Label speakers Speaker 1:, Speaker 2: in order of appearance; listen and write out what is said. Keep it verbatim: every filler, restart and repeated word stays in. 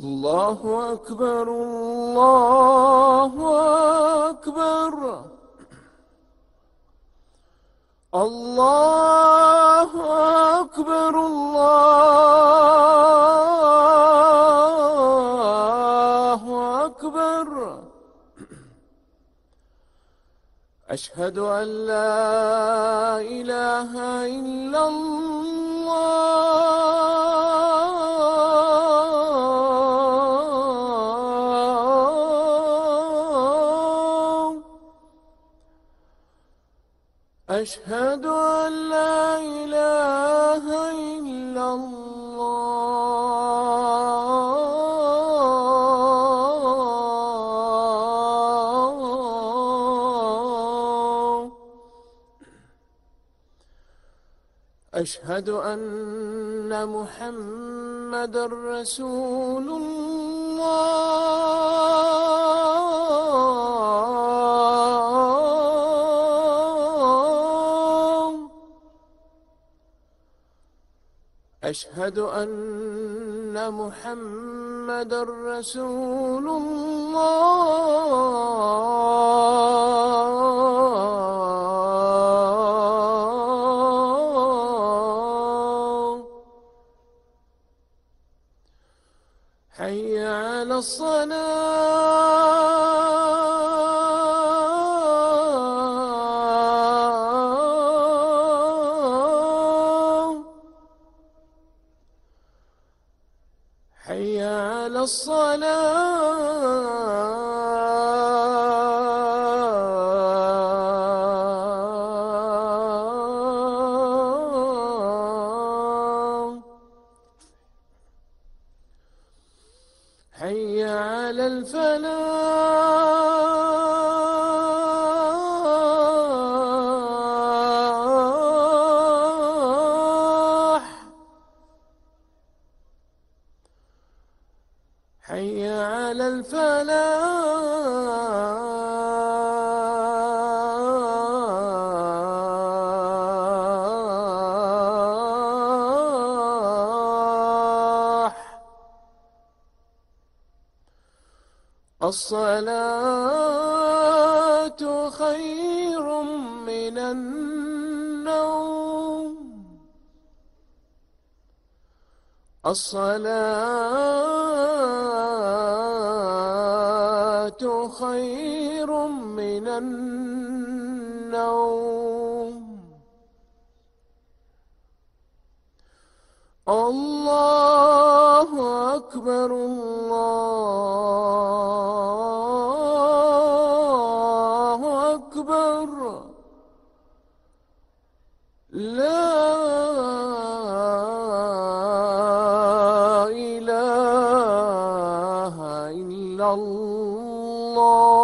Speaker 1: الله أكبر الله أكبر الله أكبر الله أكبر. أشهد أن لا إله إلا الله. أشهد أن لا إله إلا الله. أشهد أن محمدًا رسول الله. أشهد أن محمدًا رسول الله. حي على الصلاة. حي على الصلاة. حي على الفلاح. حي على الفلاح. الصلاة خير من النوم. الصلاة خير من النوم. الله أكبر الله أكبر. لا إله إلا الله.